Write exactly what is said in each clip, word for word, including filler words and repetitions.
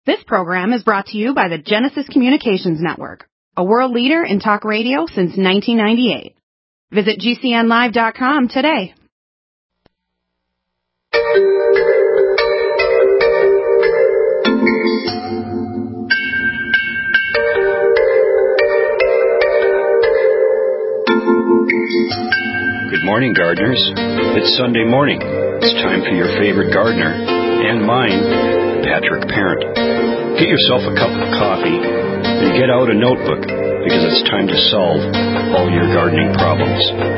This program is brought to you by the Genesis Communications Network, a world leader in talk radio since nineteen ninety-eight. Visit G C N live dot com today. Good morning, gardeners. It's Sunday morning. It's time for your favorite gardener, and mine, Patrick Parent. Get yourself a cup of coffee and get out a notebook, because it's time to solve all your gardening problems.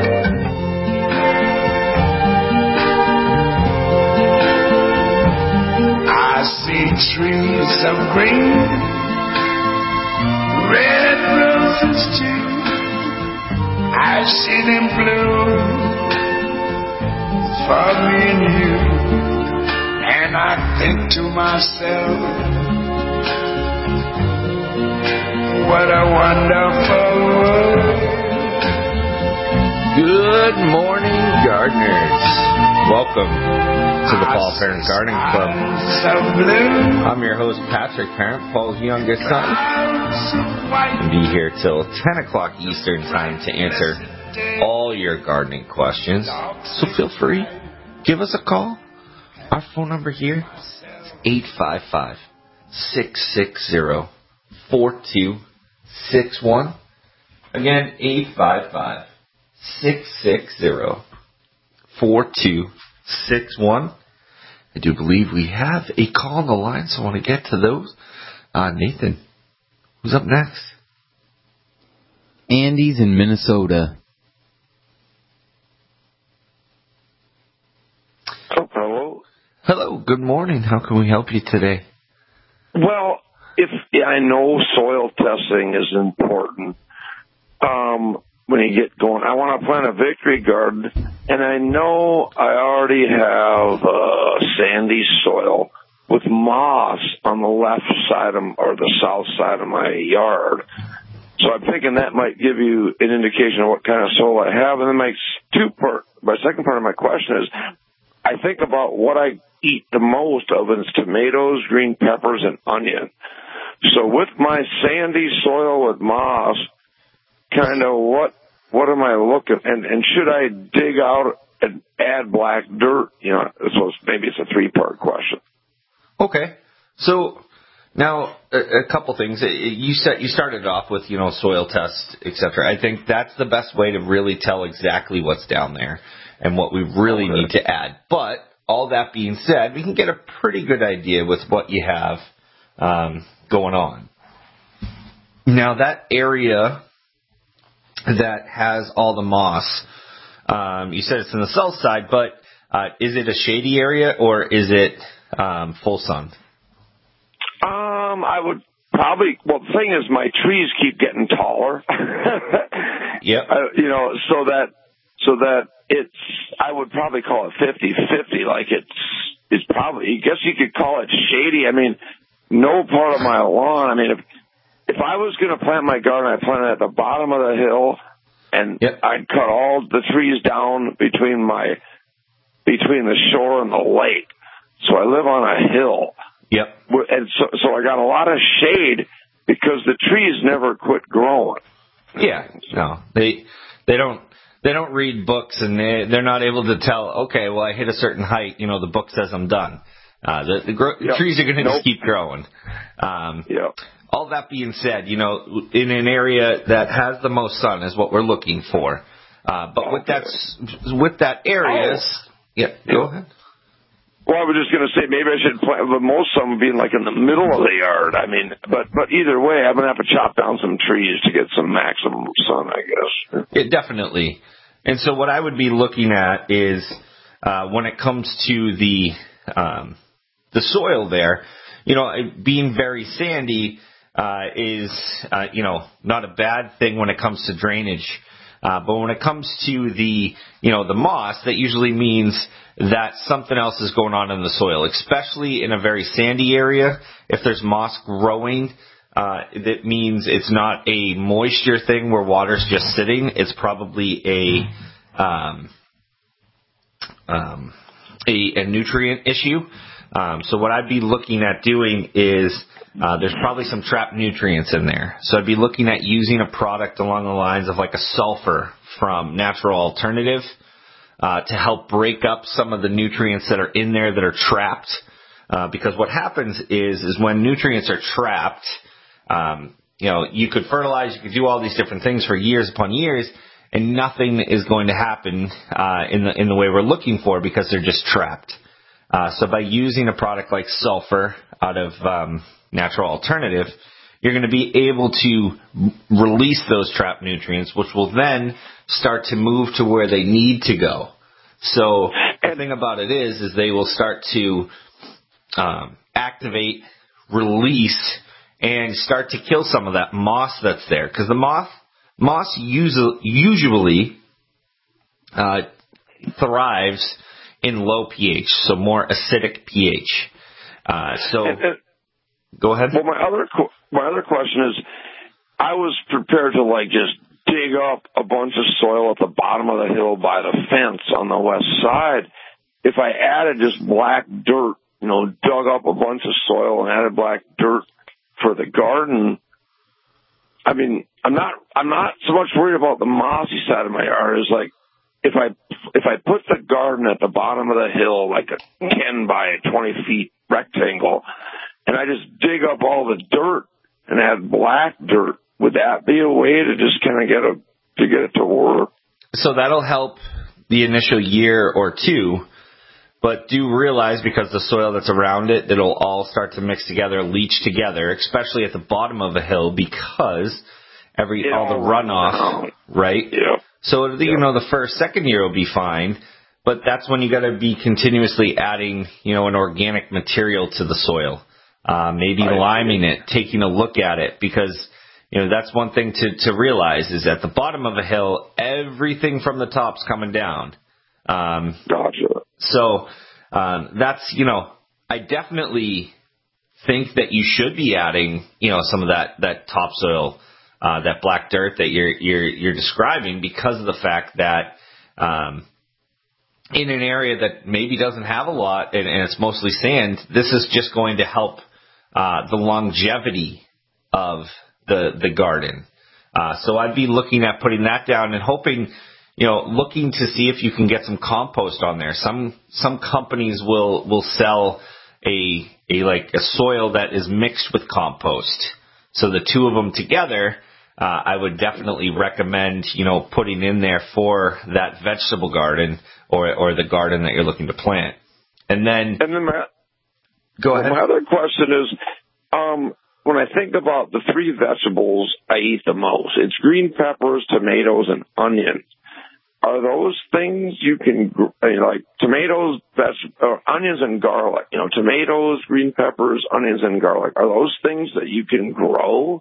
I see trees of green, red roses too. I see them bloom for me and you, and I think to myself, what a wonderful world. Good morning, gardeners. Welcome to the Paul Parent Gardening Club. I'm your host, Patrick Parent, Paul's youngest son. I'll be here till ten o'clock Eastern time to answer all your gardening questions. So feel free, give us a call. Our phone number here is eight five five, six six zero, four two six one. Again, eight five five, six six zero, four two six one. I do believe we have a call on the line, so I want to get to those. Uh, Nathan, who's up next? Andy's in Minnesota. Oh, hello. Hello, good morning. How can we help you today? Well, if I know soil testing is important, um, when you get going, I want to plant a victory garden, and I know I already have uh, sandy soil with moss on the left side of, or the south side of my yard. So I'm thinking that might give you an indication of what kind of soil I have. And then my two part, my second part of my question is, I think about what I eat the most of, and it's tomatoes, green peppers, and onion. So with my sandy soil with moss, kind of what what am I looking, and and should I dig out and add black dirt? You know, so it's, maybe it's a three part question. Okay, so now a, a couple things. You said you started off with you know soil tests, et cetera. I think that's the best way to really tell exactly what's down there and what we really okay. need to add. But all that being said, we can get a pretty good idea with what you have um, going on. Now that area that has all the moss, um, you said it's in the south side, but uh, is it a shady area or is it um, full sun? Um, I would probably, well, the thing is my trees keep getting taller. Yep. Uh, you know, so that, so that it's, I would probably call it fifty-fifty, like it's, it's probably, I guess you could call it shady. I mean, no part of my lawn, I mean, if, If I was going to plant my garden, I'd plant it at the bottom of the hill, and yep. I'd cut all the trees down between my between the shore and the lake. So I live on a hill. Yep. And so, so I got a lot of shade because the trees never quit growing. Yeah. No, they they don't they don't read books, and they they're not able to tell. Okay, well I hit a certain height. You know, the book says I'm done. Uh, the the gro- yep. trees are going to nope. just keep growing. Um, yeah. All that being said, you know, in an area that has the most sun is what we're looking for. Uh, but okay. with that, with that area, oh. yeah, go ahead. Well, I was just going to say maybe I should plant, but most sun being like in the middle of the yard. I mean, but but either way, I'm going to have to chop down some trees to get some maximum sun, I guess. It definitely. And so what I would be looking at is uh, when it comes to the um, the soil there, you know, being very sandy. Uh, is, uh, you know, not a bad thing when it comes to drainage. Uh, but when it comes to the, you know, the moss, that usually means that something else is going on in the soil, especially in a very sandy area. If there's moss growing, uh, that means it's not a moisture thing where water's just sitting. It's probably a, um, um, a, a nutrient issue. Um, so what I'd be looking at doing is uh, there's probably some trapped nutrients in there. So I'd be looking at using a product along the lines of like a sulfur from Natural Alternative uh, to help break up some of the nutrients that are in there that are trapped. Uh, because what happens is is when nutrients are trapped, um, you know, you could fertilize, you could do all these different things for years upon years, and nothing is going to happen uh, in the in the way we're looking for because they're just trapped. Uh, so by using a product like sulfur out of um, Natural Alternative, you're going to be able to release those trapped nutrients, which will then start to move to where they need to go. So the thing about it is, is they will start to um, activate, release, and start to kill some of that moss that's there. Because the moth, moss usually, usually uh, thrives in low pH, so more acidic pH. Uh, so, and, and, go ahead. Well, my other my other question is, I was prepared to like just dig up a bunch of soil at the bottom of the hill by the fence on the west side. If I added just black dirt, you know, dug up a bunch of soil and added black dirt for the garden, I mean, I'm not I'm not so much worried about the mossy side of my yard. It's like, If I if I put the garden at the bottom of the hill, like a ten by twenty feet rectangle, and I just dig up all the dirt and add black dirt, would that be a way to just kind of get a to get it to work? So that'll help the initial year or two, but do realize because the soil that's around it, it'll all start to mix together, leach together, especially at the bottom of the hill because every It all the all runoff, right? Yeah. So, you know, the first, second year will be fine, but that's when you got to be continuously adding, you know, an organic material to the soil, uh, maybe liming it, taking a look at it, because, you know, that's one thing to, to realize is at the bottom of a hill, everything from the top's coming down. Um, gotcha. So, um, that's, you know, I definitely think that you should be adding, you know, some of that, that topsoil, Uh, that black dirt that you're you're you're describing, because of the fact that um, in an area that maybe doesn't have a lot and, and it's mostly sand, this is just going to help uh, the longevity of the the garden. Uh, so I'd be looking at putting that down and hoping, you know, looking to see if you can get some compost on there. Some some companies will will sell a a like a soil that is mixed with compost. So the two of them together, uh, I would definitely recommend, you know, putting in there for that vegetable garden or or the garden that you're looking to plant. And then, and then my, go ahead. My other question is, um, when I think about the three vegetables I eat the most, it's green peppers, tomatoes, and onions. Are those things you can, you know, like tomatoes, veg- or onions, and garlic? You know, tomatoes, green peppers, onions, and garlic. Are those things that you can grow?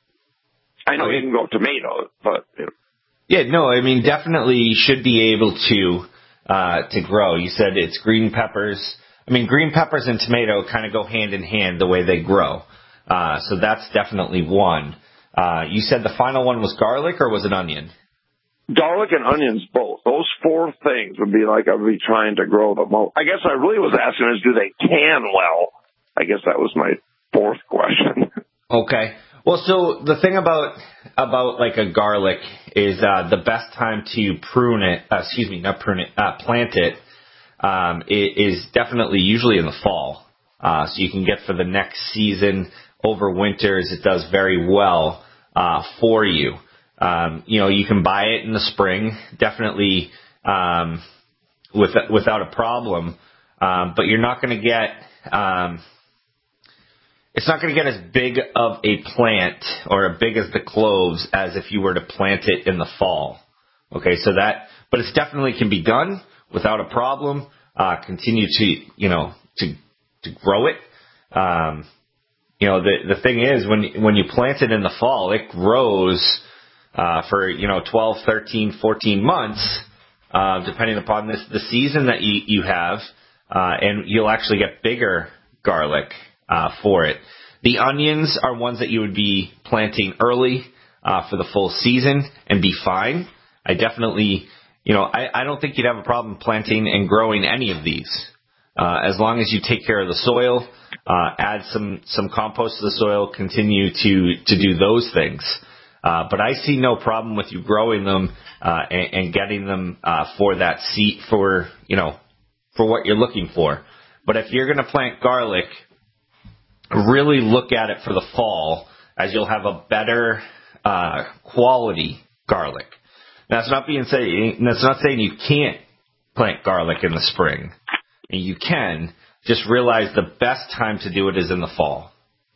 I know you can grow tomatoes, but you know. Yeah, no, I mean definitely should be able to uh, to grow. You said it's green peppers. I mean, green peppers and tomato kind of go hand in hand the way they grow. Uh, so that's definitely one. Uh, you said the final one was garlic, or was it onion? Garlic and onions, both. Those four things would be like I would be trying to grow the most. I guess I really was asking is, do they can well? I guess that was my fourth question. Okay. Well, so the thing about about like a garlic is uh, the best time to prune it, uh, excuse me, not prune it, uh, plant it, um, it is definitely usually in the fall. Uh, so you can get for the next season, over winters, it does very well uh, for you. Um, you know, you can buy it in the spring, definitely um, with, without a problem, um, but you're not going to get, um, it's not going to get as big of a plant or as big as the cloves as if you were to plant it in the fall. Okay, so that, but it definitely can be done without a problem. Uh, continue to, you know, to to grow it. Um, you know, the the thing is, when when you plant it in the fall, it grows uh, for, you know, twelve, thirteen, fourteen months, uh, depending upon this, the season that you, you have, uh, and you'll actually get bigger garlic uh, for it. The onions are ones that you would be planting early uh, for the full season and be fine. I definitely, you know, I, I don't think you'd have a problem planting and growing any of these. Uh, as long as you take care of the soil, uh, add some, some compost to the soil, continue to, to do those things. Uh, but I see no problem with you growing them uh, and, and getting them uh, for that seed, for, you know, for what you're looking for. But if you're going to plant garlic, really look at it for the fall, as you'll have a better uh, quality garlic. That's not being saying that's not saying you can't plant garlic in the spring. You can. Just realize the best time to do it is in the fall.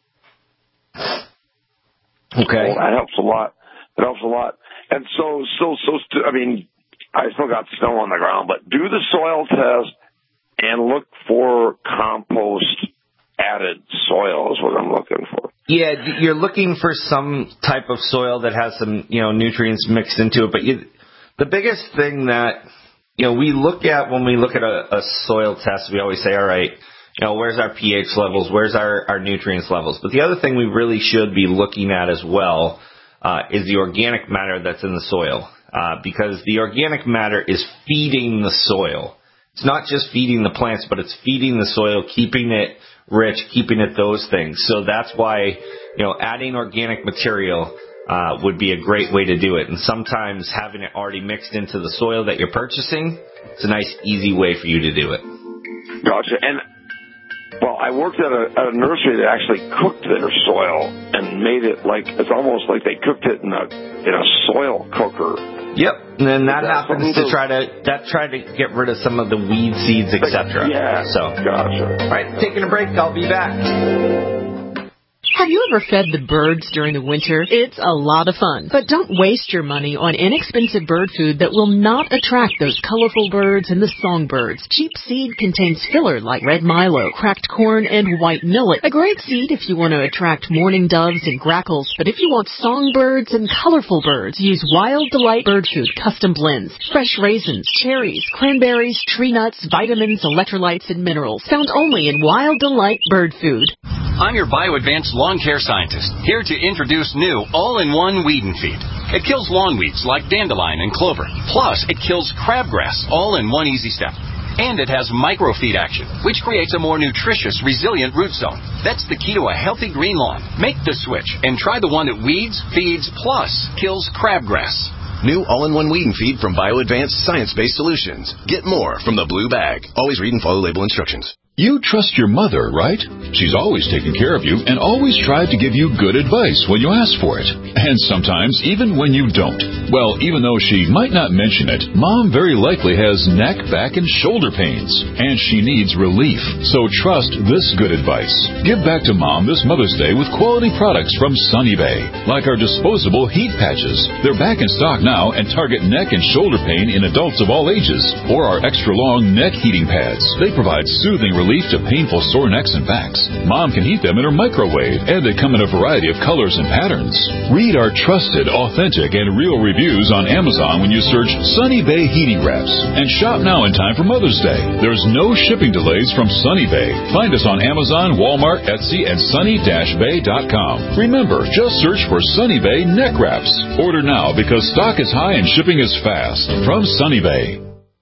Okay. Well, that helps a lot. It helps a lot. And so, so, so, st- I mean, I still got snow on the ground, but do the soil test and look for compost added soil is what I'm looking for. Yeah, you're looking for some type of soil that has some, you know, nutrients mixed into it. But you, the biggest thing that, you know, we look at when we look at a, a soil test, we always say, all right, you know, where's our pH levels? Where's our, our nutrients levels? But the other thing we really should be looking at as well uh, is the organic matter that's in the soil. Uh, because the organic matter is feeding the soil. It's not just feeding the plants, but it's feeding the soil, keeping it rich, keeping it those things. So that's why, you know, adding organic material uh, would be a great way to do it. And sometimes having it already mixed into the soil that you're purchasing, it's a nice, easy way for you to do it. Gotcha. And, well, I worked at a, at a nursery that actually cooked their soil and made it like, it's almost like they cooked it in a, in a soil cooker. Yep, and then that happens to try to that try to get rid of some of the weed seeds, et cetera. Yeah, so gotcha. All right, taking a break. I'll be back. Have you ever fed the birds during the winter? It's a lot of fun. But don't waste your money on inexpensive bird food that will not attract those colorful birds and the songbirds. Cheap seed contains filler like red milo, cracked corn, and white millet. A great seed if you want to attract mourning doves and grackles. But if you want songbirds and colorful birds, use Wild Delight Bird Food Custom Blends. Fresh raisins, cherries, cranberries, tree nuts, vitamins, electrolytes, and minerals. Found only in Wild Delight Bird Food. I'm your BioAdvanced lawn care scientist, here to introduce new all-in-one weed and feed. It kills lawn weeds like dandelion and clover. Plus, it kills crabgrass, all in one easy step. And it has microfeed action, which creates a more nutritious, resilient root zone. That's the key to a healthy green lawn. Make the switch and try the one that weeds, feeds, plus kills crabgrass. New all-in-one weed and feed from BioAdvanced Science-Based Solutions. Get more from the blue bag. Always read and follow label instructions. You trust your mother, right? She's always taken care of you and always tried to give you good advice when you ask for it. And sometimes even when you don't. Well, even though she might not mention it, Mom very likely has neck, back, and shoulder pains. And she needs relief. So trust this good advice. Give back to Mom this Mother's Day with quality products from Sunny Bay. Like our disposable heat patches. They're back in stock now and target neck and shoulder pain in adults of all ages. Or our extra long neck heating pads. They provide soothing relief to painful sore necks and backs. Mom can heat them in her microwave, and they come in a variety of colors and patterns. Read our trusted, authentic, and real reviews on Amazon when you search Sunny Bay Heating Wraps. And shop now in time for Mother's Day. There's no shipping delays from Sunny Bay. Find us on Amazon, Walmart, Etsy, and sunny dash bay dot com. Remember, just search for Sunny Bay Neck Wraps. Order now because stock is high and shipping is fast. From Sunny Bay.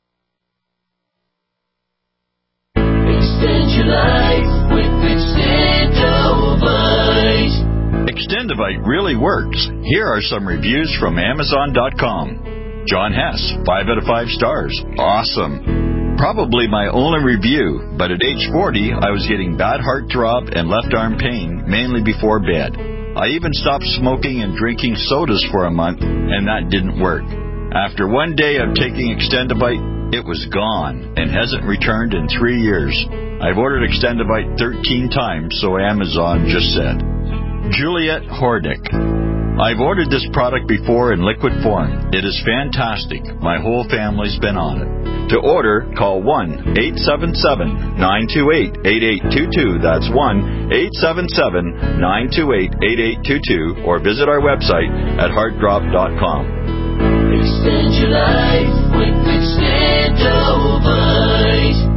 Extend your life with Extendovite. Extendovite really works. Here are some reviews from Amazon dot com. John Hess, five out of five stars. Awesome. Probably my only review, but at age forty, I was getting bad heart throb and left arm pain, mainly before bed. I even stopped smoking and drinking sodas for a month, and that didn't work. After one day of taking Extendovite, it was gone and hasn't returned in three years. I've ordered Extendovite thirteen times, so Amazon just said. Juliet Hordick. I've ordered this product before in liquid form. It is fantastic. My whole family's been on it. To order, call one eight seven seven, nine two eight, eight eight two two. That's one eight seven seven, nine two eight, eight eight two two. Or visit our website at heart drop dot com. Extend your life with Extendovite.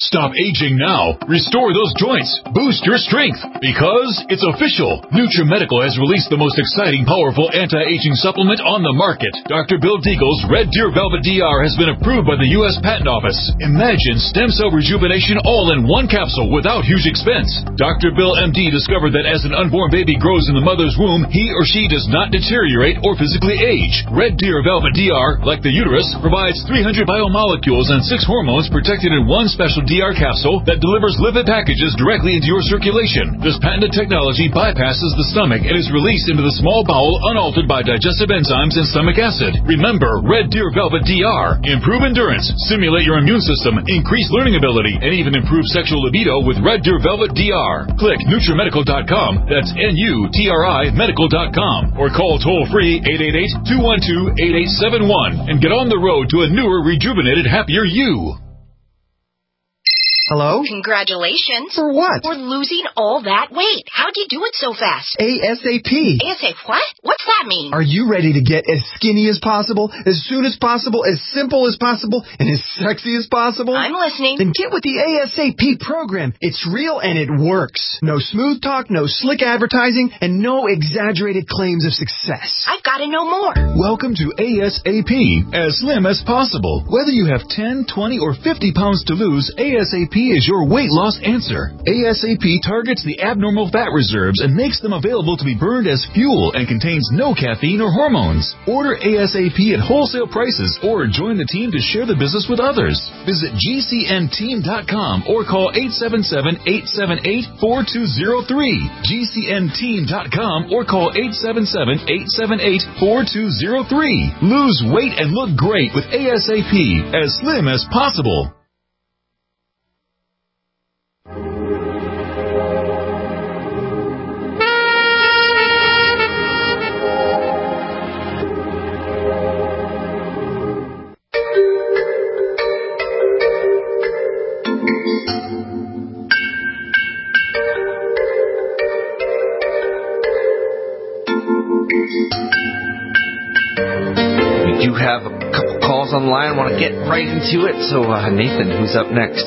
Stop aging now. Restore those joints. Boost your strength. Because it's official. NutriMedical has released the most exciting, powerful anti-aging supplement on the market. Doctor Bill Deagle's Red Deer Velvet D R has been approved by the U S Patent Office. Imagine stem cell rejuvenation all in one capsule without huge expense. Doctor Bill M D discovered that as an unborn baby grows in the mother's womb, he or she does not deteriorate or physically age. Red Deer Velvet D R, like the uterus, provides three hundred biomolecules and six hormones protected in one special D R capsule that delivers lipid packages directly into your circulation. This patented technology bypasses the stomach and is released into the small bowel unaltered by digestive enzymes and stomach acid. Remember, Red Deer Velvet D R. Improve endurance, stimulate your immune system, increase learning ability, and even improve sexual libido with Red Deer Velvet D R. Click NutriMedical dot com, that's N U T R I medical dot com, or call toll-free eight eight eight, two one two, eight eight seven one and get on the road to a newer, rejuvenated, happier you. Hello? Congratulations. For what? For losing all that weight. How'd you do it so fast? ASAP. ASAP what? What's that mean? Are you ready to get as skinny as possible, as soon as possible, as simple as possible, and as sexy as possible? I'm listening. Then get with the ASAP program. It's real and it works. No smooth talk, no slick advertising, and no exaggerated claims of success. I've got to know more. Welcome to ASAP, as slim as possible. Whether you have ten, twenty, or fifty pounds to lose, ASAP is your weight loss answer. ASAP targets the abnormal fat reserves and makes them available to be burned as fuel and contains no caffeine or hormones. Order ASAP at wholesale prices or join the team to share the business with others. Visit G C N team dot com or call eight seven seven, eight seven eight, four two zero three. G C N team dot com or call eight seven seven, eight seven eight, four two zero three. Lose weight and look great with ASAP, as slim as possible. We do have a couple calls on the line. I want to get right into it. So, uh, Nathan, who's up next?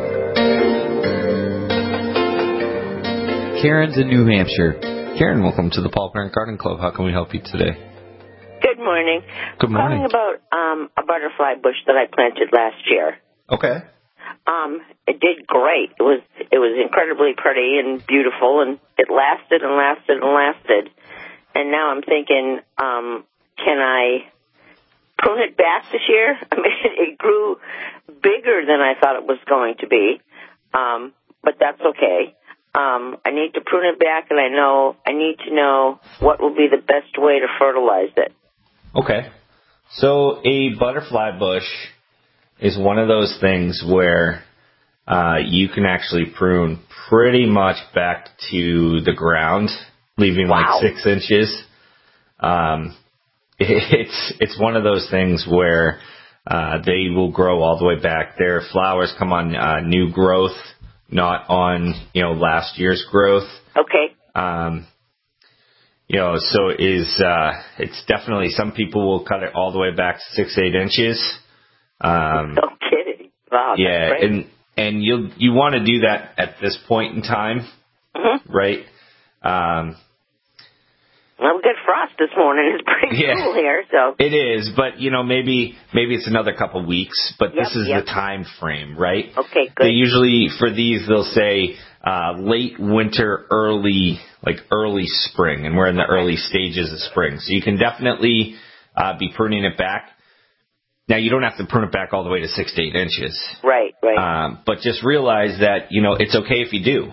Karen's in New Hampshire. Karen, welcome to the Paul Parent Garden Club. How can we help you today? Good morning. Good morning. Calling about um, a butterfly bush that I planted last year. Okay. Um, it did great. It was it was incredibly pretty and beautiful, and it lasted and lasted and lasted. And now I'm thinking, um, can I prune it back this year? I mean, it grew bigger than I thought it was going to be, um, but that's okay. Um, I need to prune it back, and I know I need to know what will be the best way to fertilize it. Okay. So a butterfly bush is one of those things where uh, you can actually prune pretty much back to the ground, leaving Wow. like six inches. Um, it's it's one of those things where uh, they will grow all the way back. Their flowers come on uh, new growth, not on you know last year's growth. Okay. Um, you know, so it is uh, it's definitely some people will cut it all the way back to six eight inches. Um, no kidding. Wow. yeah, that's great. and and you you want to do that at this point in time, Mm-hmm. right? Um, Well, we got frost this morning. It's pretty Yeah. cool here, so. It is, but you know maybe maybe it's another couple weeks, but Yep, this is yep. the time frame, right? Okay, good. They usually for these they'll say uh, late winter, early like early spring, and we're in the early stages of spring, so you can definitely uh, be pruning it back. Now you don't have to prune it back all the way to six to eight inches, Right, right. um, but just realize that you know it's okay if you do.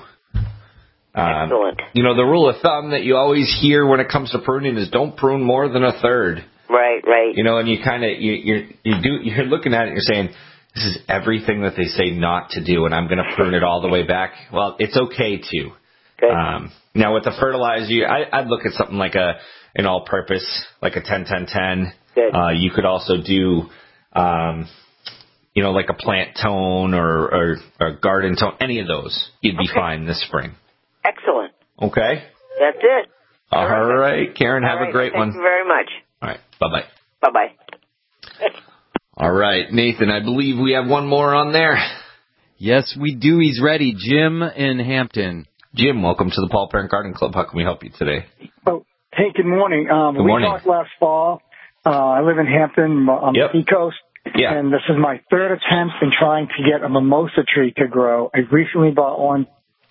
Um, Excellent. You know, the rule of thumb that you always hear when it comes to pruning is don't prune more than a third. Right, right. You know, and you kind of you you're, you do you're looking at it and you're saying this is everything that they say not to do, and I'm going to prune it all the way back. Well, it's okay to. Good. Um, now with the fertilizer, you, I, I'd look at something like a an all-purpose, like a ten ten ten. Good. Uh, you could also do, um, you know, like a plant tone or, or, or garden tone. Any of those, you'd be Okay. fine this spring. Excellent. Okay. That's it. All right, Karen, have All right, a great thank one. you very much. All right, bye-bye. Bye-bye. All right, Nathan, I believe we have one more on there. Yes, we do. He's ready. Jim in Hampton. Jim, welcome to the Paul Parent Garden Club. How can we help you today? Oh, hey, good morning. Um, good morning. We talked last fall. Uh, I live in Hampton on yep. the seacoast, yeah. and this is my third attempt in trying to get a mimosa tree to grow. I recently bought one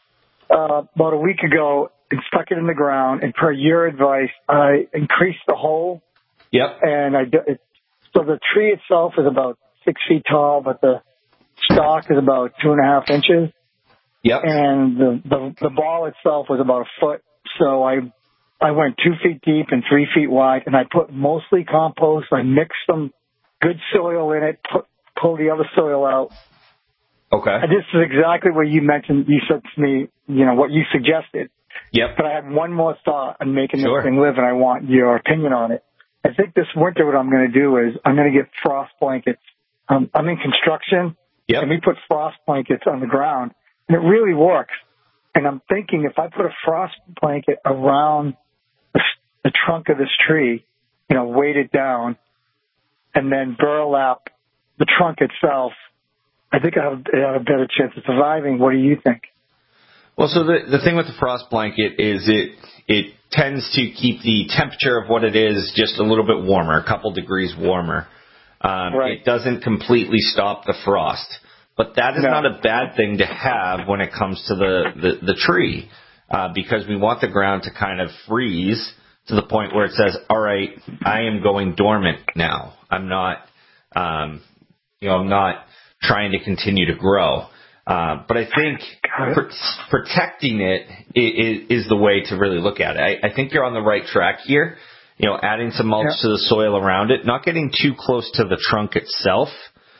uh, about a week ago and stuck it in the ground, and per your advice, I increased the hole. Yep. And I it, so the tree itself is about six feet tall, but the stalk is about two and a half inches. Yep. And the, the the ball itself was about a foot. So I I went two feet deep and three feet wide, and I put mostly compost. I mixed some good soil in it, put, pulled the other soil out. Okay. And this is exactly what you mentioned. You said to me, you know, what you suggested. Yep. But I had one more thought on making sure. this thing live, and I want your opinion on it. I think this winter what I'm going to do is I'm going to get frost blankets. Um, I'm in construction, yep. and we put frost blankets on the ground. And it really works. And I'm thinking if I put a frost blanket around the, the trunk of this tree, you know, weight it down, and then burlap the trunk itself, I think I have, I have a better chance of surviving. What do you think? Well, so the the thing with the frost blanket is it it tends to keep the temperature of what it is just a little bit warmer, a couple degrees warmer. Um, right. It doesn't completely stop the frost. But that is no. not a bad thing to have when it comes to the, the, the tree, uh, because we want the ground to kind of freeze to the point where it says, all right, I am going dormant now. I'm not, um, you know, I'm not trying to continue to grow. Uh, but I think pr- protecting it is, is the way to really look at it. I, I think you're on the right track here. You know, adding some mulch yeah. to the soil around it, not getting too close to the trunk itself.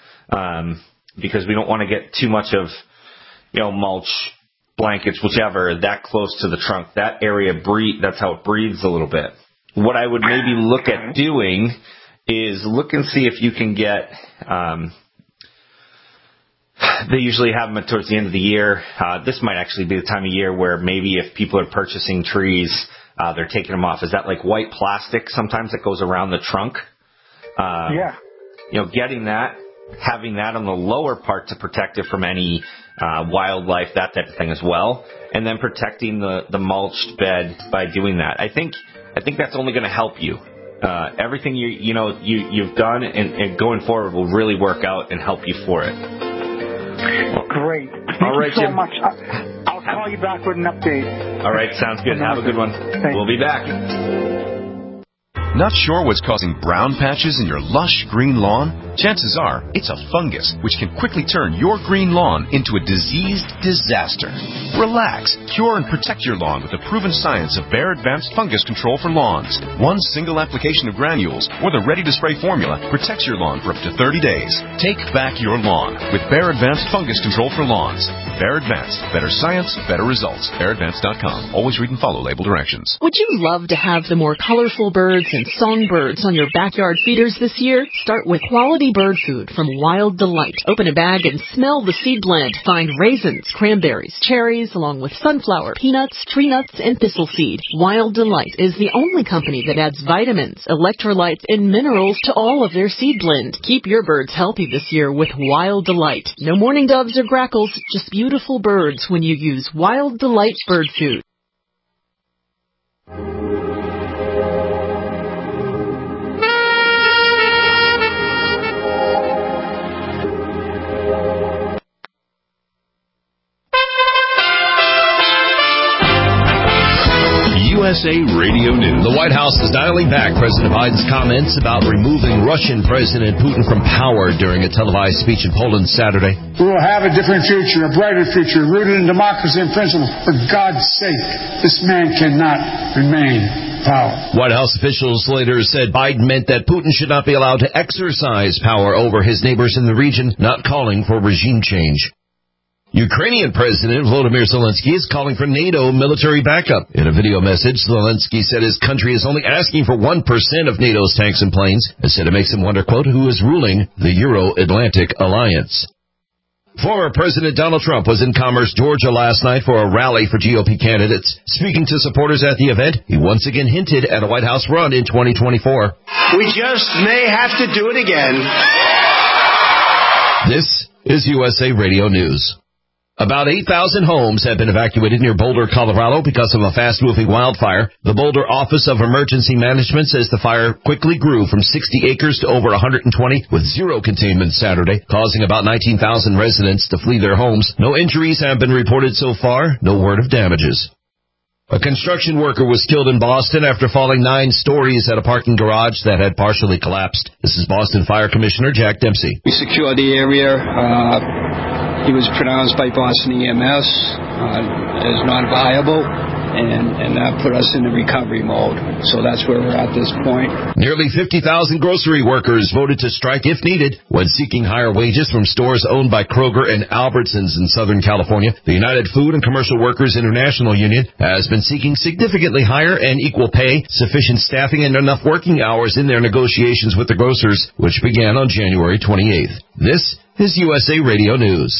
Um, because we don't want to get too much of, you know, mulch, blankets, whichever, that close to the trunk. That area, breathe, that's how it breathes a little bit. What I would maybe look at doing is look and see if you can get, um, they usually have them towards the end of the year. Uh, this might actually be the time of year where maybe if people are purchasing trees, uh, they're taking them off. Is that like white plastic sometimes that goes around the trunk? Uh, yeah. You know, getting that. Having that on the lower part to protect it from any uh, wildlife, that type of thing as well, and then protecting the, the mulched bed by doing that. I think I think that's only going to help you. Uh, everything you you know you you've done and, and going forward will really work out and help you for it. Great. Thank All right, you so Jim. much. I'll call you back with an update. All right, sounds good. Have a good one. Thanks. We'll be back. Not sure what's causing brown patches in your lush green lawn? Chances are it's a fungus, which can quickly turn your green lawn into a diseased disaster. Relax, cure, and protect your lawn with the proven science of Bayer Advanced Fungus Control for Lawns. One single application of granules or the ready-to-spray formula protects your lawn for up to thirty days. Take back your lawn with Bayer Advanced Fungus Control for Lawns. Bayer Advanced. Better science, better results. Bayer Advanced dot com. Always read and follow label directions. Would you love to have the more colorful birds and songbirds on your backyard feeders this year? Start with quality bird food from Wild Delight. Open a bag and smell the seed blend. Find raisins, cranberries, cherries, along with sunflower, peanuts, tree nuts, and thistle seed. Wild Delight is the only company that adds vitamins, electrolytes, and minerals to all of their seed blend. Keep your birds healthy this year with Wild Delight. No mourning doves or grackles, just beautiful birds when you use Wild Delight bird food. U S A Radio News. The White House is dialing back President Biden's comments about removing Russian President Putin from power during a televised speech in Poland Saturday. We will have a different future, a brighter future, rooted in democracy and principle. For God's sake, this man cannot remain in power. White House officials later said Biden meant that Putin should not be allowed to exercise power over his neighbors in the region, not calling for regime change. Ukrainian President Volodymyr Zelensky is calling for NATO military backup. In a video message, Zelensky said his country is only asking for one percent of NATO's tanks and planes, and said it makes him wonder, quote, who is ruling the Euro-Atlantic Alliance. Former President Donald Trump was in Commerce, Georgia last night for a rally for G O P candidates. Speaking to supporters at the event, he once again hinted at a White House run in twenty twenty-four. We just may have to do it again. This is U S A Radio News. About eight thousand homes have been evacuated near Boulder, Colorado because of a fast-moving wildfire. The Boulder Office of Emergency Management says the fire quickly grew from sixty acres to over one hundred twenty with zero containment Saturday, causing about nineteen thousand residents to flee their homes. No injuries have been reported so far. No word of damages. A construction worker was killed in Boston after falling nine stories at a parking garage that had partially collapsed. This is Boston Fire Commissioner Jack Dempsey. We secured the area. Uh, he was pronounced by Boston E M S uh, as not viable, and, and that put us in the recovery mode. So that's where we're at this point. Nearly fifty thousand grocery workers voted to strike if needed when seeking higher wages from stores owned by Kroger and Albertsons in Southern California. The United Food and Commercial Workers International Union has been seeking significantly higher and equal pay, sufficient staffing, and enough working hours in their negotiations with the grocers, which began on January twenty-eighth. This is U S A Radio News.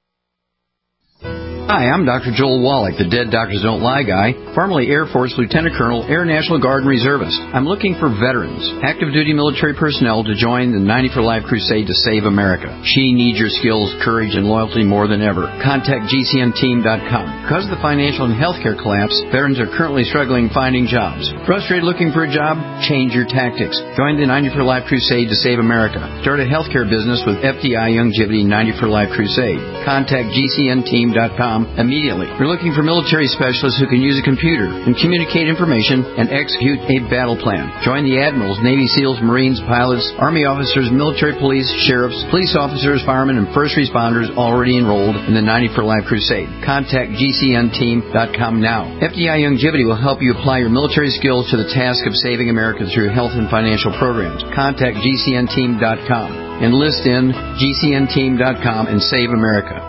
Hi, I'm Doctor Joel Wallach, the Dead Doctors Don't Lie guy, formerly Air Force Lieutenant Colonel, Air National Guard and Reservist. I'm looking for veterans, active duty military personnel to join the ninety for Life crusade to save America. She needs your skills, courage, and loyalty more than ever. Contact G C N team dot com. Because of the financial and healthcare collapse, veterans are currently struggling finding jobs. Frustrated looking for a job? Change your tactics. Join the ninety for Life crusade to save America. Start a healthcare business with F D I Youngevity ninety for Life crusade. Contact G C N team dot com immediately. We're looking for military specialists who can use a computer and communicate information and execute a battle plan. Join the admirals, Navy SEALs, Marines, pilots, Army officers, military police, sheriffs, police officers, firemen, and first responders already enrolled in the ninety for Life crusade. Contact G C N team dot com now. F D I Youngevity will help you apply your military skills to the task of saving America through health and financial programs. Contact G C N team dot com. Enlist in G C N team dot com and save America.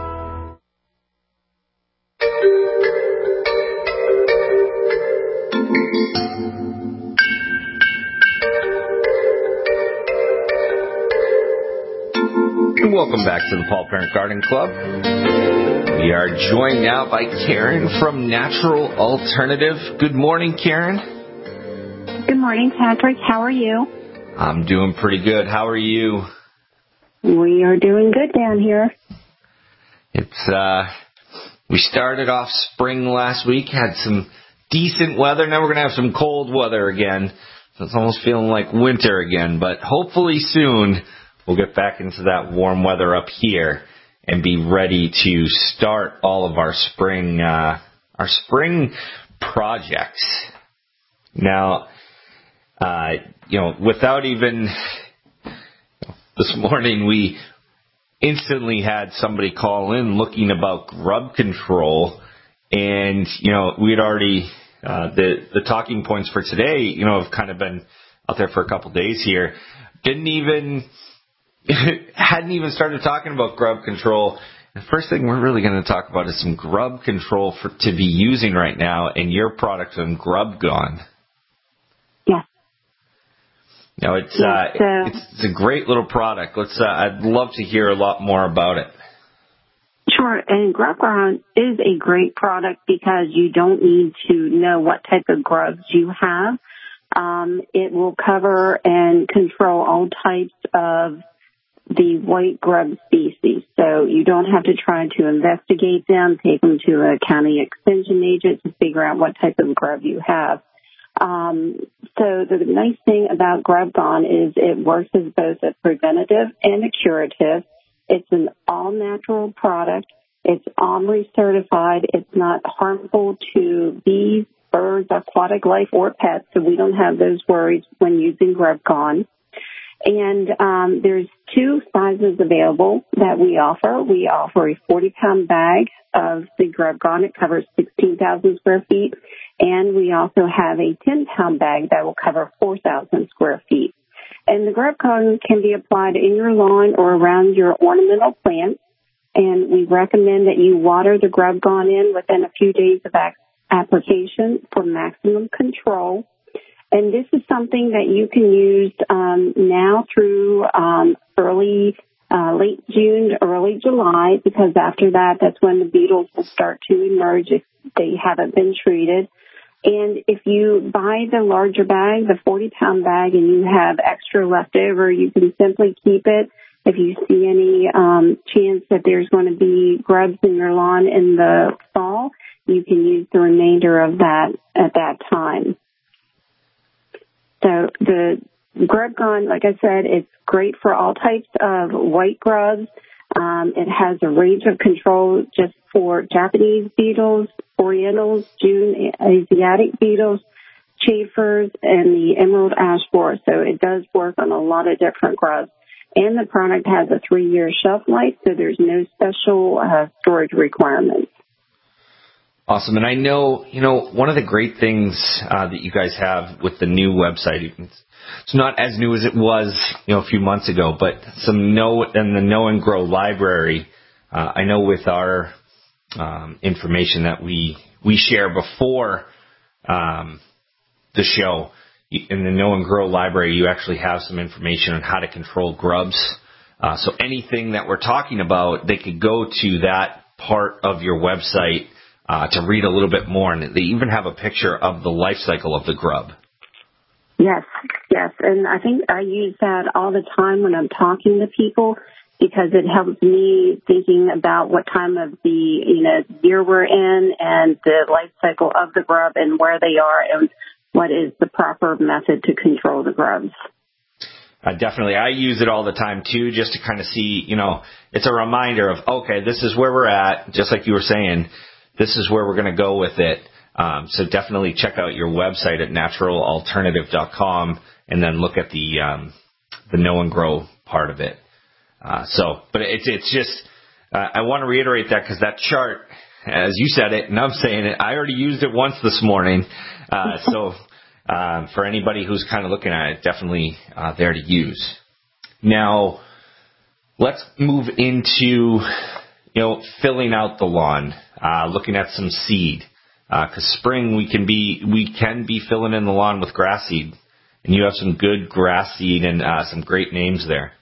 Welcome back to the Paul Parent Garden Club. We are joined now by Karen from Natural Alternative. Good morning, Karen. Good morning, Patrick. How are you? I'm doing pretty good. How are you? We are doing good down here. It's uh, we started off spring last week, had some decent weather. Now we're going to have some cold weather again. So it's almost feeling like winter again. But hopefully soon we'll get back into that warm weather up here and be ready to start all of our spring uh, our spring projects. Now, uh, you know, without even this morning, we instantly had somebody call in looking about grub control, and you know, we'd already uh, the the talking points for today, you know, have kind of been out there for a couple days here. Didn't even hadn't even started talking about grub control. The first thing we're really going to talk about is some grub control for, to be using right now, and your product on Grub Gone. Yeah. Now it's yeah, uh, so, it's, it's a great little product. Let's. Uh, I'd love to hear a lot more about it. Sure, and Grub Gone is a great product because you don't need to know what type of grubs you have. Um, it will cover and control all types of the white grub species. So you don't have to try to investigate them, take them to a county extension agent to figure out what type of grub you have. Um, so the nice thing about Grub Gone is it works as both a preventative and a curative. It's an all-natural product. It's OMRI certified. It's not harmful to bees, birds, aquatic life, or pets, so we don't have those worries when using Grub Gone. And um, there's two sizes available that we offer. We offer a forty-pound bag of the Grub Gone. It covers sixteen thousand square feet. And we also have a ten-pound bag that will cover four thousand square feet. And the Grub Gone can be applied in your lawn or around your ornamental plants. And we recommend that you water the Grub Gone in within a few days of application for maximum control. And this is something that you can use um, now through um, early, uh, late June to early July, because after that, that's when the beetles will start to emerge if they haven't been treated. And if you buy the larger bag, the forty-pound bag, and you have extra left over, you can simply keep it If you see any um, chance that there's going to be grubs in your lawn in the fall, you can use the remainder of that at that time. So the Grub Gone, like I said, it's great for all types of white grubs. Um, it has a range of control just for Japanese beetles, orientals, June Asiatic beetles, chafers, and the emerald ash borer. So it does work on a lot of different grubs. And the product has a three-year shelf life, so there's no special uh, storage requirements. Awesome. And I know, you know, one of the great things uh, that you guys have with the new website, it's, it's not as new as it was, you know, a few months ago, but some Know and the Know and Grow library. Uh, I know with our um, information that we we share before um, the show, in the Know and Grow library, you actually have some information on how to control grubs. Uh, so anything that we're talking about, they could go to that part of your website uh, to read a little bit more. And they even have a picture of the life cycle of the grub. Yes, yes. And I think I use that all the time when I'm talking to people because it helps me thinking about what time of the you know year we're in and the life cycle of the grub and where they are and what is the proper method to control the grubs. Uh, definitely. I use it all the time, too, just to kind of see, you know, it's a reminder of, okay, this is where we're at, just like you were saying, this is where we're going to go with it. Um, so definitely check out your website at natural alternative dot com and then look at the um, the Know and Grow part of it. Uh, so, but it's, it's just, uh, I want to reiterate that because that chart, as you said it, and I'm saying it, I already used it once this morning. Uh, so um, for anybody who's kind of looking at it, definitely uh, there to use. Now, let's move into, you know, filling out the lawn, uh, looking at some seed. Because uh, spring we can be we can be filling in the lawn with grass seed, and you have some good grass seed and uh, some great names there.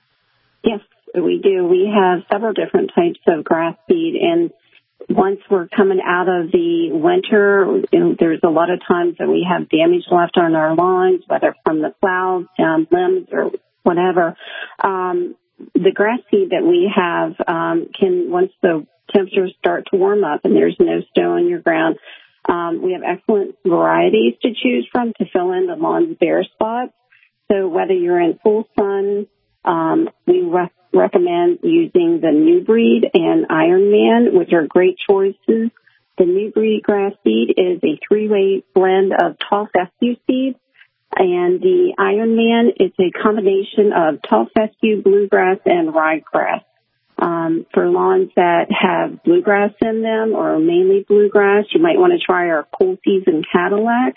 Yes, we do. We have several different types of grass seed, and once we're coming out of the winter, you know, there's a lot of times that we have damage left on our lawns, whether from the plows, down limbs, or whatever. Um, the grass seed that we have um, can, once the temperatures start to warm up and there's no snow on your ground, um, we have excellent varieties to choose from to fill in the lawn's bare spots. So whether you're in full sun, um, we re- recommend using the New Breed and Ironman, which are great choices. The New Breed grass seed is a three-way blend of tall fescue seed, and the Ironman is a combination of tall fescue, bluegrass, and ryegrass. Um, for lawns that have bluegrass in them or mainly bluegrass, you might want to try our Cool Season Cadillac.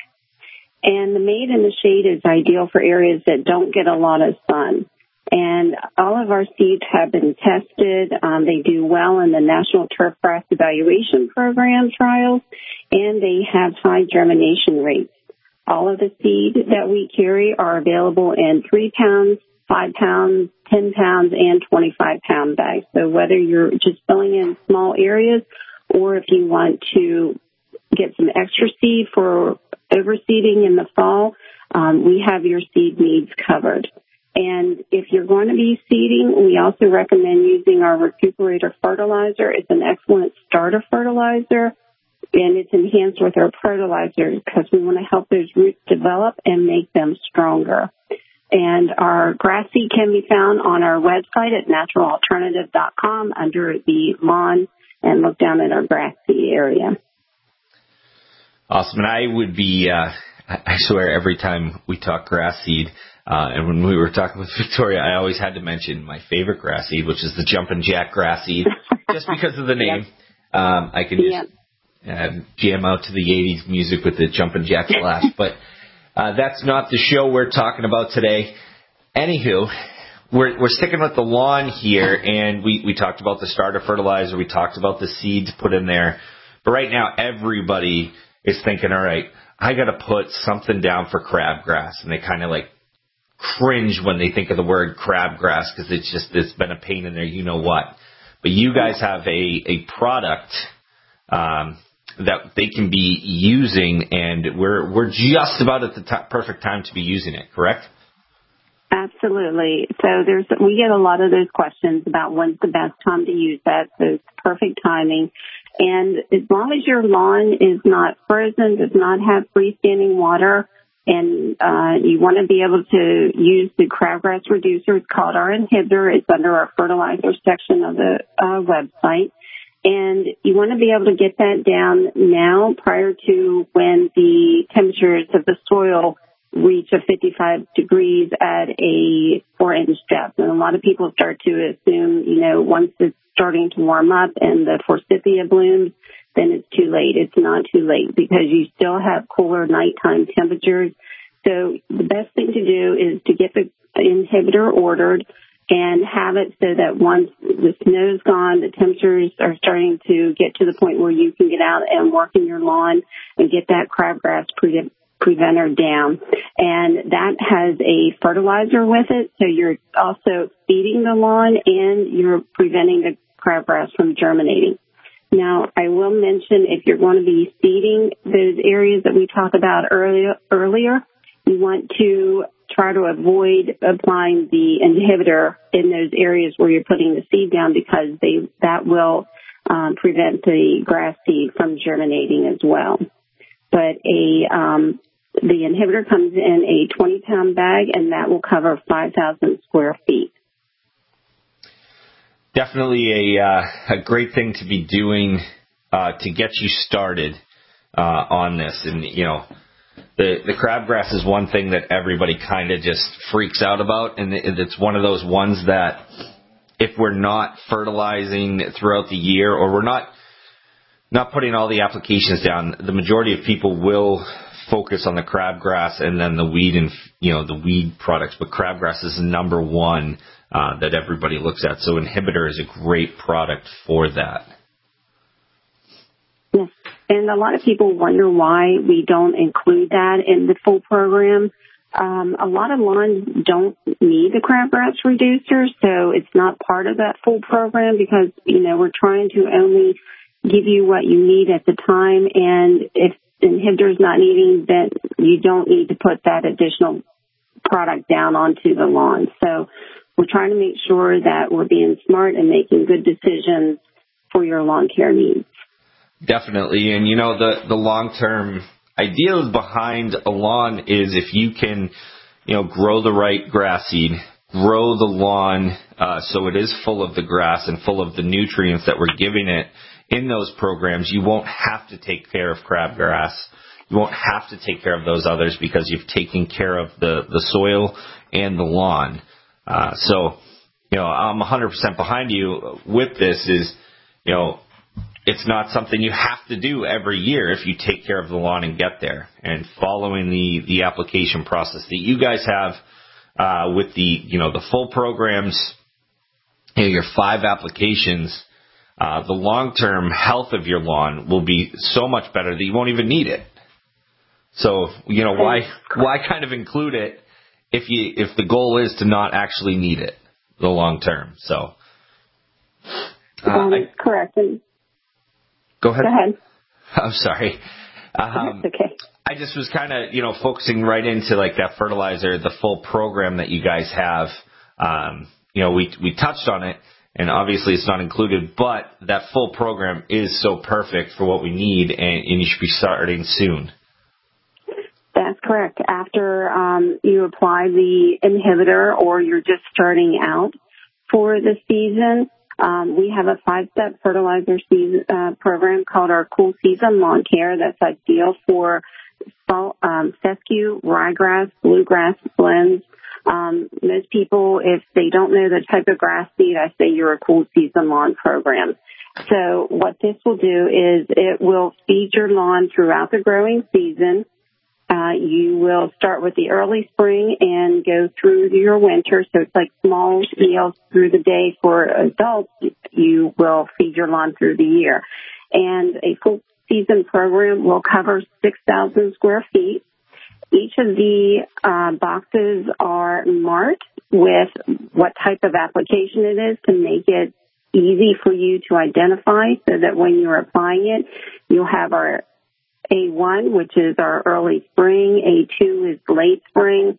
And the Made in the Shade is ideal for areas that don't get a lot of sun. And all of our seeds have been tested. Um, they do well in the National Turfgrass Evaluation Program trials, and they have high germination rates. All of the seed that we carry are available in three pounds, five pounds, ten pounds, and twenty-five pound bags. So whether you're just filling in small areas or if you want to get some extra seed for overseeding in the fall, um, we have your seed needs covered. And if you're going to be seeding, we also recommend using our Recuperator fertilizer. It's an excellent starter fertilizer, and it's enhanced with our fertilizer because we want to help those roots develop and make them stronger. And our grass seed can be found on our website at natural alternative dot com under the lawn, and look down at our grass seed area. Awesome. And I would be, uh, I swear every time we talk grass seed, uh, and when we were talking with Victoria, I always had to mention my favorite grass seed, which is the Jumpin' Jack grass seed, just because of the name. Yep. Um, I can just yep. uh, jam out to the eighties music with the Jumpin' Jack flash. But uh, that's not the show we're talking about today. Anywho, we're, we're sticking with the lawn here, and we, we talked about the starter fertilizer. We talked about the seed to put in there. But right now, everybody is thinking, all right, I got to put something down for crabgrass. And they kind of like cringe when they think of the word crabgrass because it's just, it's been a pain in there, you know what. But you guys have a, a product um, that they can be using, and we're we're just about at the t- perfect time to be using it, correct? Absolutely. So there's we get a lot of those questions about when's the best time to use that. So it's perfect timing. And as long as your lawn is not frozen, does not have freestanding water, and uh, you want to be able to use the crabgrass reducer, it's called our inhibitor. It's under our fertilizer section of the uh, website. And you want to be able to get that down now prior to when the temperatures of the soil reach a fifty-five degrees at a four-inch depth. And a lot of people start to assume, you know, once it's starting to warm up and the forsythia blooms, then it's too late. It's not too late because you still have cooler nighttime temperatures. So the best thing to do is to get the inhibitor ordered and have it so that once the snow's gone, the temperatures are starting to get to the point where you can get out and work in your lawn and get that crabgrass pre- preventer down. And that has a fertilizer with it, so you're also feeding the lawn and you're preventing the crabgrass from germinating. Now, I will mention if you're going to be seeding those areas that we talked about earlier, earlier, you want to try to avoid applying the inhibitor in those areas where you're putting the seed down because they that will um, prevent the grass seed from germinating as well. But a um, the inhibitor comes in a twenty-pound bag, and that will cover five thousand square feet. Definitely a uh, a great thing to be doing uh, to get you started uh, on this. And, you know, the, the crabgrass is one thing that everybody kind of just freaks out about, and it's one of those ones that if we're not fertilizing throughout the year or we're not not putting all the applications down, the majority of people will focus on the crabgrass and then the weed and, you know, the weed products. But crabgrass is number one uh, that everybody looks at. So inhibitor is a great product for that. Yes. And a lot of people wonder why we don't include that in the full program. Um, a lot of lawns don't need the crabgrass reducer, so it's not part of that full program because, you know, we're trying to only give you what you need at the time, and if inhibitor is not needing, then you don't need to put that additional product down onto the lawn. So we're trying to make sure that we're being smart and making good decisions for your lawn care needs. Definitely. And, you know, the, the long-term idea behind a lawn is if you can, you know, grow the right grass seed, grow the lawn uh, so it is full of the grass and full of the nutrients that we're giving it in those programs, you won't have to take care of crabgrass. You won't have to take care of those others because you've taken care of the, the soil and the lawn. Uh, so, you know, I'm one hundred percent behind you with this is, you know, it's not something you have to do every year if you take care of the lawn and get there. And following the, the application process that you guys have uh, with the, you know, the full programs, you know, your five applications, uh, the long-term health of your lawn will be so much better that you won't even need it. So, you know, why why kind of include it if you if the goal is to not actually need it the long term? So, uh, um, I, correct. And Go ahead. Go ahead. I'm sorry. Um, That's okay. I just was kind of, you know, focusing right into like that fertilizer, the full program that you guys have. Um, you know, we we touched on it, and obviously it's not included, but that full program is so perfect for what we need, and, and you should be starting soon. That's correct. After um, you apply the inhibitor or you're just starting out for the season, Um, we have a five-step fertilizer season, uh, program called our Cool Season Lawn Care that's ideal for fall, um, fescue, ryegrass, bluegrass blends. Um, most people, if they don't know the type of grass seed, I say you're a Cool Season Lawn program. So what this will do is it will feed your lawn throughout the growing season. Uh, you will start with the early spring and go through your winter. So it's like small meals through the day for adults. You will feed your lawn through the year. And a full season program will cover six thousand square feet. Each of the uh, boxes are marked with what type of application it is to make it easy for you to identify so that when you're applying it, you'll have our A one, which is our early spring. A two is late spring.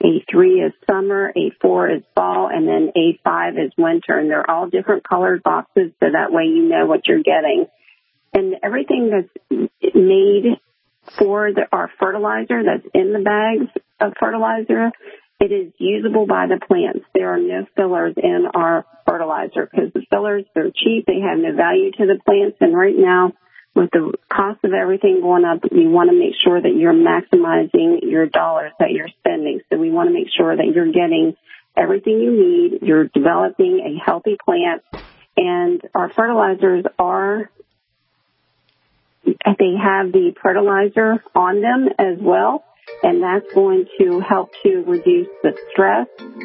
A three is summer, A four is fall, and then A five is winter. And they're all different colored boxes, so that way you know what you're getting. And everything that's made for the, our fertilizer that's in the bags of fertilizer, it is usable by the plants. There are no fillers in our fertilizer because the fillers, they're cheap. They have no value to the plants. And right now, with the cost of everything going up, you want to make sure that you're maximizing your dollars that you're spending. So we want to make sure that you're getting everything you need. You're developing a healthy plant. And our fertilizers are, they have the fertilizer on them as well. And that's going to help to reduce the stress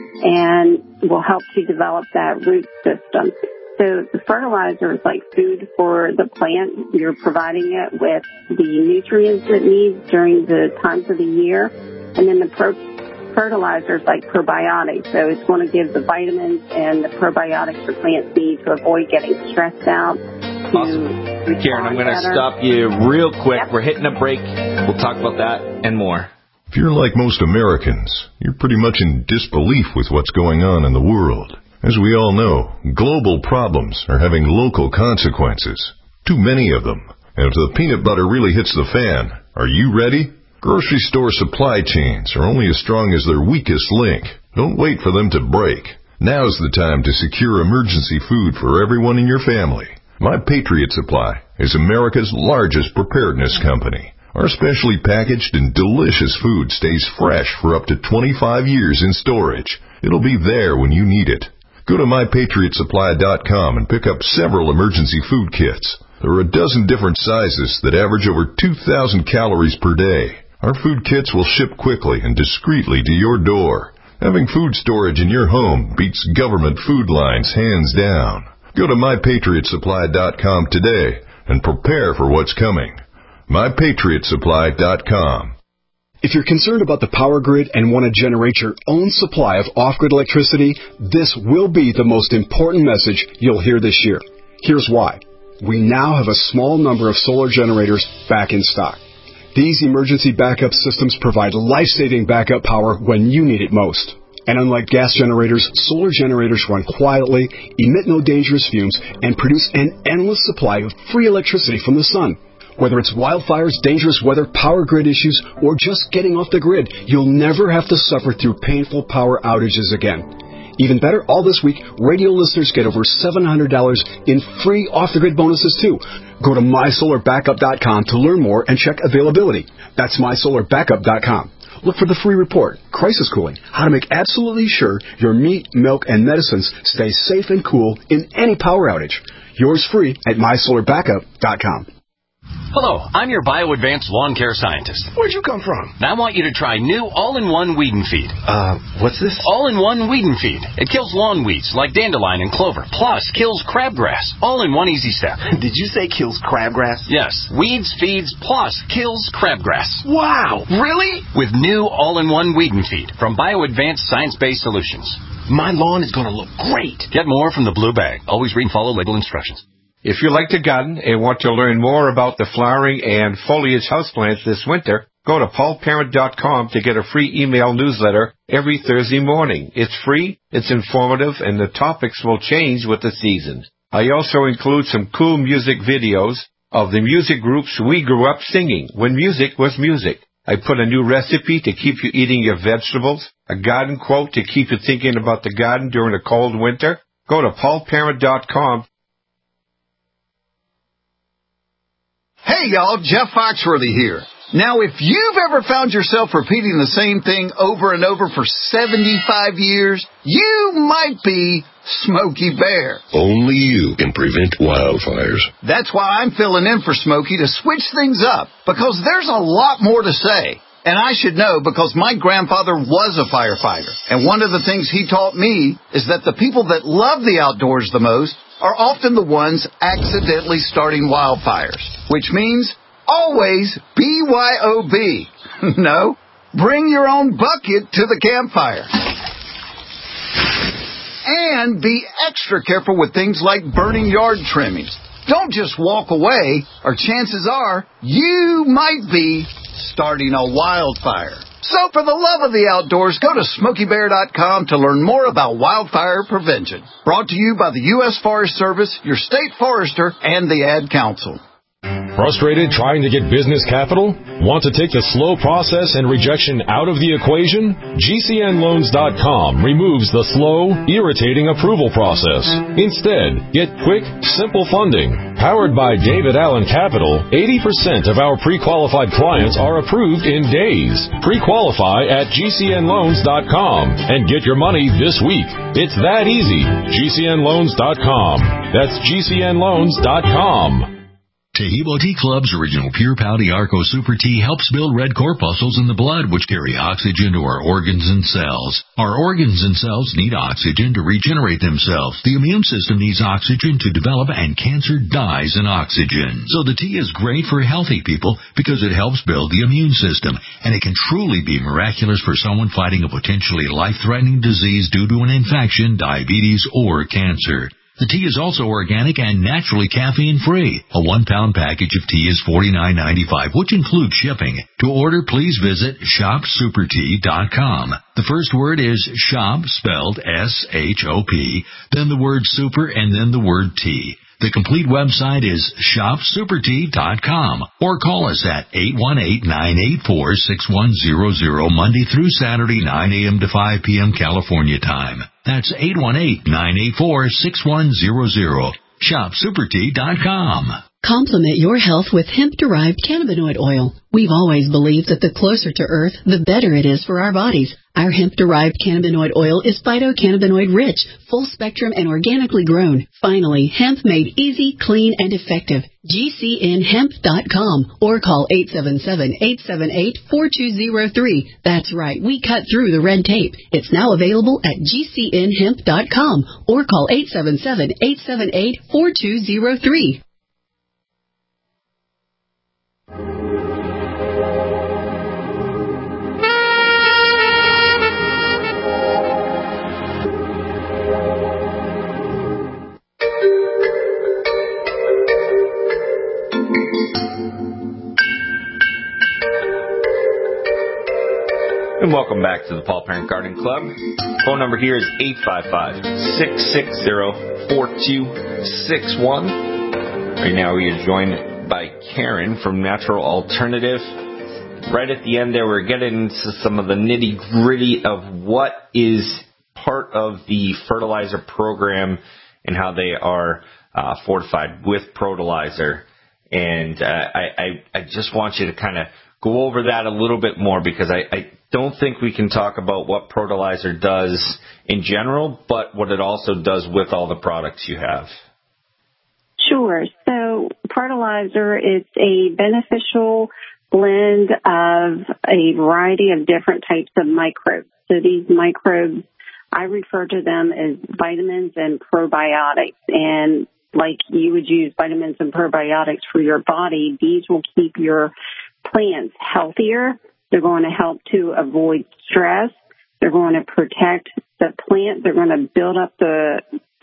and will help to develop that root system. So the fertilizer is like food for the plant. You're providing it with the nutrients it needs during the times of the year. And then the pro- fertilizer is like probiotics. So it's going to give the vitamins and the probiotics the plants need to avoid getting stressed out. Awesome. Karen, I'm going to stop you real quick. Yep. We're hitting a break. We'll talk about that and more. If you're like most Americans, you're pretty much in disbelief with what's going on in the world. As we all know, global problems are having local consequences. Too many of them. And if the peanut butter really hits the fan, are you ready? Grocery store supply chains are only as strong as their weakest link. Don't wait for them to break. Now's the time to secure emergency food for everyone in your family. My Patriot Supply is America's largest preparedness company. Our specially packaged and delicious food stays fresh for up to twenty-five years in storage. It'll be there when you need it. Go to my patriot supply dot com and pick up several emergency food kits. There are a dozen different sizes that average over two thousand calories per day. Our food kits will ship quickly and discreetly to your door. Having food storage in your home beats government food lines hands down. Go to my patriot supply dot com today and prepare for what's coming. my patriot supply dot com. If you're concerned about the power grid and want to generate your own supply of off-grid electricity, this will be the most important message you'll hear this year. Here's why. We now have a small number of solar generators back in stock. These emergency backup systems provide life-saving backup power when you need it most. And unlike gas generators, solar generators run quietly, emit no dangerous fumes, and produce an endless supply of free electricity from the sun. Whether it's wildfires, dangerous weather, power grid issues, or just getting off the grid, you'll never have to suffer through painful power outages again. Even better, all this week, radio listeners get over seven hundred dollars in free off-the-grid bonuses, too. Go to my solar backup dot com to learn more and check availability. That's my solar backup dot com. Look for the free report, Crisis Cooling, how to make absolutely sure your meat, milk, and medicines stay safe and cool in any power outage. Yours free at my solar backup dot com. Hello, I'm your BioAdvanced lawn care scientist. Where'd you come from? I want you to try new all-in-one weed and feed. Uh, what's this? All-in-one weed and feed. It kills lawn weeds like dandelion and clover, plus kills crabgrass, all in one easy step. Did you say kills crabgrass? Yes, weeds, feeds, plus kills crabgrass. Wow, really? With new all-in-one weed and feed from BioAdvanced Science-Based Solutions. My lawn is going to look great. Get more from the blue bag. Always read and follow label instructions. If you like to garden and want to learn more about the flowering and foliage houseplants this winter, go to paul parent dot com to get a free email newsletter every Thursday morning. It's free, it's informative, and the topics will change with the seasons. I also include some cool music videos of the music groups we grew up singing when music was music. I put a new recipe to keep you eating your vegetables, a garden quote to keep you thinking about the garden during a cold winter. Go to paul parent dot com. Hey y'all, Jeff Foxworthy here. Now if you've ever found yourself repeating the same thing over and over for seventy-five years, you might be Smokey Bear. Only you can prevent wildfires. That's why I'm filling in for Smokey to switch things up, because there's a lot more to say. And I should know because my grandfather was a firefighter. And one of the things he taught me is that the people that love the outdoors the most are often the ones accidentally starting wildfires, which means always B Y O B. No, bring your own bucket to the campfire. And be extra careful with things like burning yard trimmings. Don't just walk away, or chances are you might be starting a wildfire. So for the love of the outdoors, go to smokey bear dot com to learn more about wildfire prevention. Brought to you by the U S Forest Service, your state forester, and the Ad Council. Frustrated trying to get business capital? Want to take the slow process and rejection out of the equation? G C N loans dot com removes the slow, irritating approval process. Instead, get quick, simple funding. Powered by David Allen Capital, eighty percent of our pre-qualified clients are approved in days. Pre-qualify at G C N loans dot com and get your money this week. It's that easy. G C N loans dot com. That's G C N loans dot com. Tahibo Tea Club's original Pure Pouty Arco Super Tea helps build red corpuscles in the blood, which carry oxygen to our organs and cells. Our organs and cells need oxygen to regenerate themselves. The immune system needs oxygen to develop, and cancer dies in oxygen. So the tea is great for healthy people because it helps build the immune system, and it can truly be miraculous for someone fighting a potentially life-threatening disease due to an infection, diabetes, or cancer. The tea is also organic and naturally caffeine-free. A one-pound package of tea is forty-nine ninety-five, which includes shipping. To order, please visit shop super tea dot com. The first word is shop, spelled S H O P, then the word super, and then the word tea. The complete website is shop super tea dot com, or call us at eight one eight, nine eight four, six one zero zero Monday through Saturday, nine a.m. to five p.m. California time. That's eight one eight, nine eight four, six one zero zero. shop super tea dot com. Complement your health with hemp-derived cannabinoid oil. We've always believed that the closer to Earth, the better it is for our bodies. Our hemp-derived cannabinoid oil is phytocannabinoid rich, full spectrum, and organically grown. Finally, hemp made easy, clean, and effective. G C N hemp dot com or call eight seven seven, eight seven eight, four two zero three. That's right, we cut through the red tape. It's now available at G C N hemp dot com or call eight seven seven, eight seven eight, four two zero three. And welcome back to the Paul Parent Gardening Club. Phone number here is eight five five, six six zero, four two six one. Right now we are joined by Karen from Natural Alternative. Right at the end there, we're getting into some of the nitty-gritty of what is part of the fertilizer program and how they are uh, fortified with Protolizer. And uh, I, I, I just want you to kind of go over that a little bit more, because I, I don't think we can talk about what Protolizer does in general, but what it also does with all the products you have. Sure. So Protolizer is a beneficial blend of a variety of different types of microbes. So these microbes, I refer to them as vitamins and probiotics. And like you would use vitamins and probiotics for your body, these will keep your plants healthier. They're going to help to avoid stress. They're going to protect the plant. They're going to build up the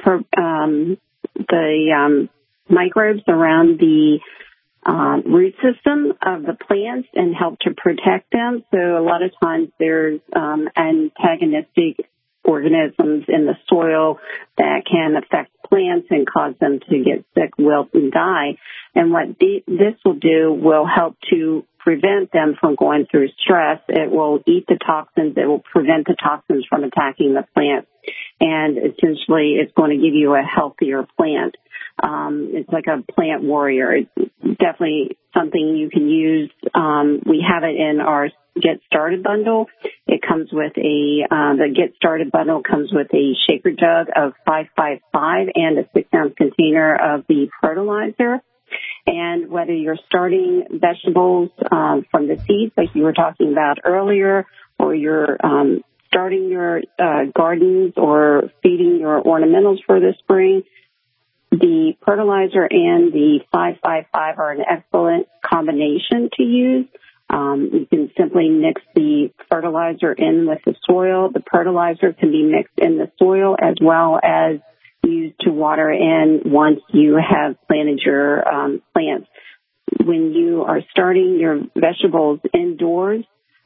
um, the um, microbes around the um, root system of the plants and help to protect them. So a lot of times there's um, antagonistic organisms in the soil that can affect plants and cause them to get sick, wilt, and die. And what the, this will do will help to prevent them from going through stress. It will eat the toxins. It will prevent the toxins from attacking the plant. And essentially, it's going to give you a healthier plant. Um, it's like a plant warrior. It's definitely something you can use. Um, we have it in our Get Started bundle. It comes with a, uh, the Get Started bundle comes with a shaker jug of five five five and a six ounce container of the Protolizer. And whether you're starting vegetables um, from the seeds, like you were talking about earlier, or you're um, starting your uh, gardens or feeding your ornamentals for the spring, the Protolizer and the five five five are an excellent combination to use. Um, you can simply mix the fertilizer in with the soil. The Protolizer can be mixed in the soil as well as used to water in once you have planted your um, plants. When you are starting your vegetables indoors,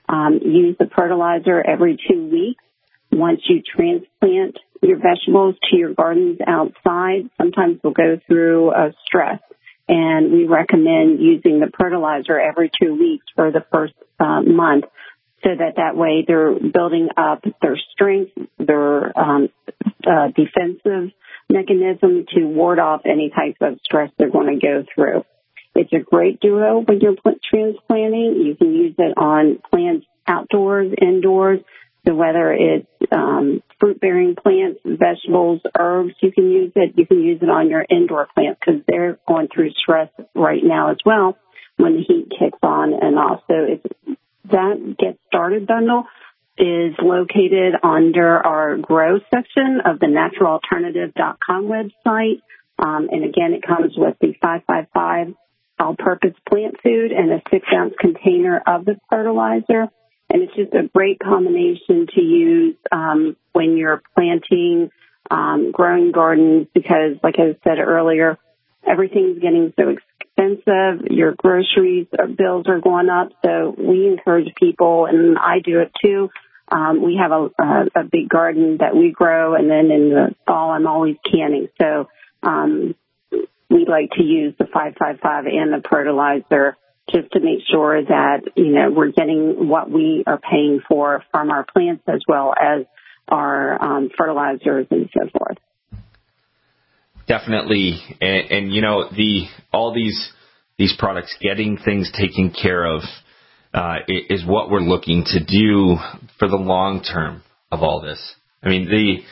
Um, use the fertilizer every two weeks. Once you transplant your vegetables to your gardens outside, sometimes they'll go through a stress. And we recommend using the fertilizer every two weeks for the first uh, month so that that way they're building up their strength, their um, uh, defensive mechanism to ward off any type of stress they're going to go through. It's a great duo when you're transplanting. You can use it on plants outdoors, indoors. So whether it's um, fruit-bearing plants, vegetables, herbs, you can use it. You can use it on your indoor plants because they're going through stress right now as well when the heat kicks on and off. So it's, that Get Started bundle is located under our Grow section of the natural alternative dot com website. Um, and again, it comes with the five five five all-purpose plant food and a six-ounce container of the fertilizer. And it's just a great combination to use um, when you're planting, um, growing gardens because, like I said earlier, everything's getting so expensive. Your groceries or bills are going up. So we encourage people, and I do it too. Um, we have a, a, a big garden that we grow, and then in the fall I'm always canning. So um, we like to use the five five five and the fertilizer just to make sure that, you know, we're getting what we are paying for from our plants as well as our um, fertilizers and so forth. Definitely. And, and, you know, the all these these products, getting things taken care of uh, is what we're looking to do for the long term of all this. I mean,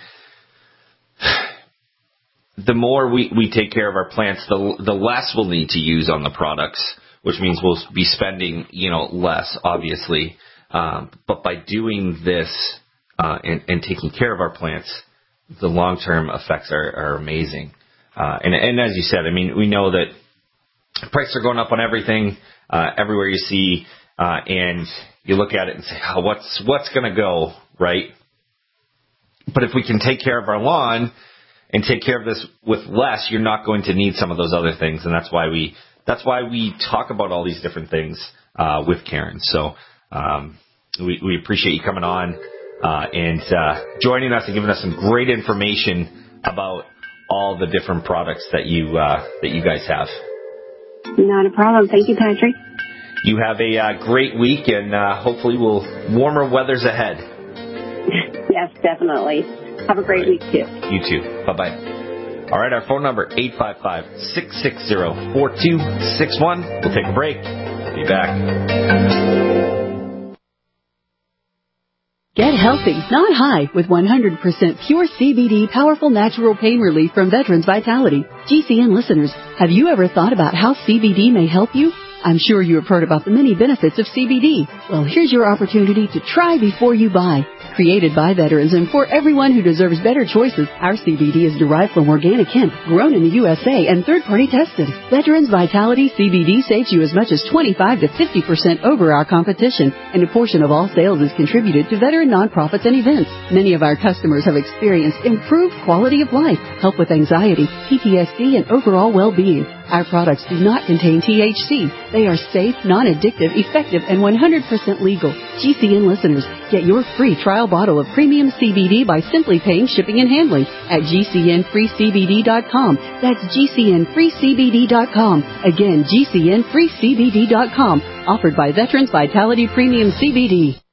the the more we, we take care of our plants, the the less we'll need to use on the products, which means we'll be spending, you know, less, obviously. Um, but by doing this uh, and, and taking care of our plants, the long-term effects are, are amazing. Uh, and, and as you said, I mean, we know that prices are going up on everything, uh, everywhere you see, uh, and you look at it and say, oh, what's what's going to go, right? But if we can take care of our lawn and take care of this with less, you're not going to need some of those other things, and that's why we that's why we talk about all these different things uh, with Karen. So um, we, we appreciate you coming on uh, and uh, joining us and giving us some great information about all the different products that you uh, that you guys have. Not a problem. Thank you, Patrick. You have a uh, great week, and uh, hopefully we'll warmer weather's ahead. Yes, definitely. Have a great week, too. You too. Bye-bye. All right, our phone number, eight five five, six six zero, four two six one. We'll take a break. Be back. Get healthy, not high, with one hundred percent pure C B D powerful natural pain relief from Veterans Vitality. G C N listeners, have you ever thought about how C B D may help you? I'm sure you have heard about the many benefits of C B D. Well, here's your opportunity to try before you buy. Created by veterans and for everyone who deserves better choices, our C B D is derived from organic hemp, grown in the U S A and third-party tested. Veterans Vitality C B D saves you as much as twenty-five to fifty percent over our competition, and a portion of all sales is contributed to veteran nonprofits and events. Many of our customers have experienced improved quality of life, help with anxiety, P T S D, and overall well-being. Our products do not contain T H C. They are safe, non-addictive, effective, and one hundred percent legal. G C N listeners, get your free trial bottle of premium C B D by simply paying shipping and handling at G C N free C B D dot com. That's G C N free C B D dot com. Again, G C N free C B D dot com. Offered by Veterans Vitality Premium C B D.